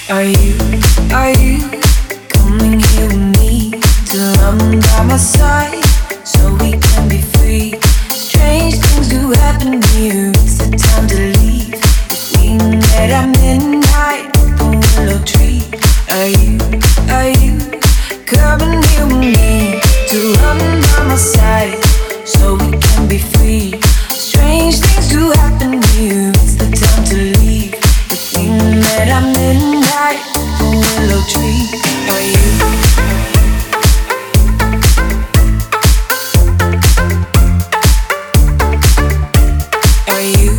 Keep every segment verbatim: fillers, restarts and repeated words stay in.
Are you, are you coming here with me to run by my side so we can be free? Strange things do happen here, it's the time to leave. If we met at midnight at the willow tree. Are you, are you coming here with me to run by my side so we can be free? Strange things do happen here, it's the time to leave. If we met at midnight at the willow tree. Are you? Are you?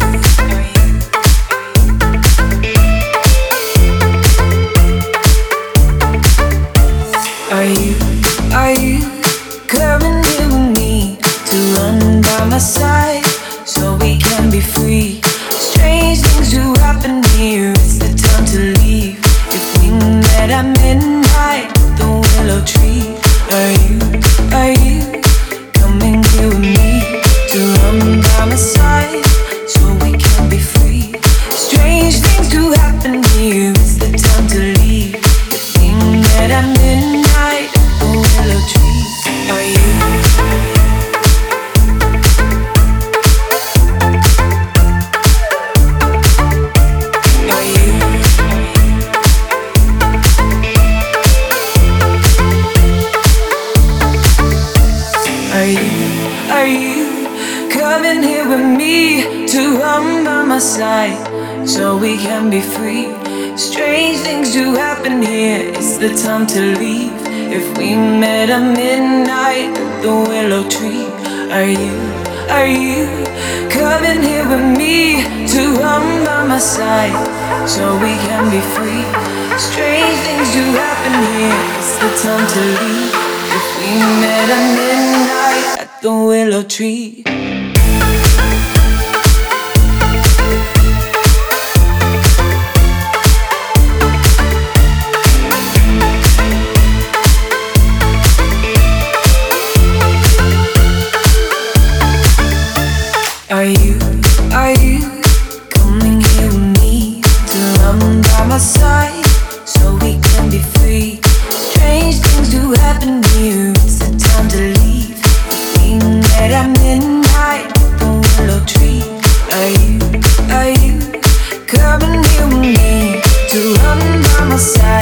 Are you? Are you coming here with me to run by my side so we can be free? Strange things do happen here, it's the time to leave. If we met at midnight at the willow tree. Are you, are you coming here with me to run by my side so we can be free? Strange things do happen here, it's the time to leave. If we met at midnight at the willow tree. Are you? Are you, are you coming here with me to run by my side so we can be free? Strange things do happen here, it's the time to leave. If we met at midnight at the willow tree. Are you, are you coming here with me to run by my side so we can be free? Strange things do happen here, it's the time to leave. If we met at midnight at the willow tree. Are you, are you coming here with me to run by my side so we can be free? Strange things do happen here, it's the time to leave. If we met at midnight at the willow tree. Are you, are you coming here with me to run by my side